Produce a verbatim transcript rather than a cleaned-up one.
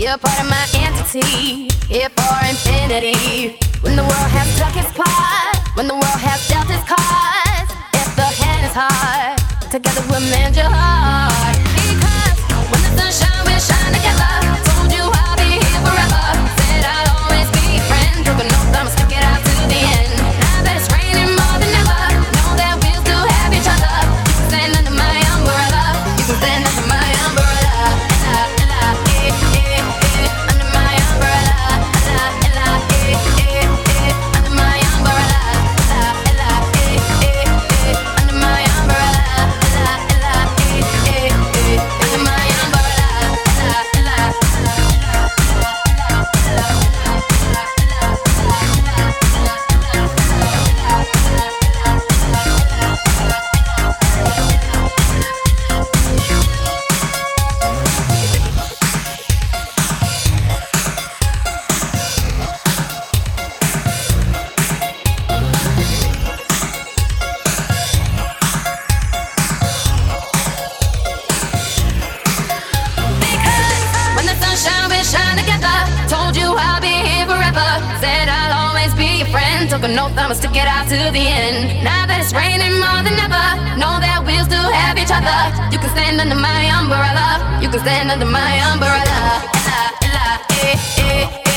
You're part of my entity, here for infinity. When the world has struck its part, when the world has dealt its cards, if the hand is hard, together we'll mend your heart. Because when the sun shines, we'll shine together. Told you I'll be here forever. Said I'll always be your friend. Took an oath, I'ma stick it out to the end. Now that it's raining more than ever, know that we'll still have each other. You can stand under my umbrella. You can stand under my umbrella. Ella, ella, eh, eh, eh, under my umbrella. Ella, ella, eh, eh, eh, under my umbrella. Ella, ella, eh, eh, eh, under my umbrella. Ella, ella, eh, eh, eh, under my umbrella. Ella, ella, ella, when the sun shines, we shine together. Told you I'll be here forever. Said I'll always be your friend. Took an oath, I'ma stick it out to the end. Now that it's raining more than ever, know that we'll still have each other. You can stand under my umbrella. You can stand under my umbrella. Ella, ella, eh, eh,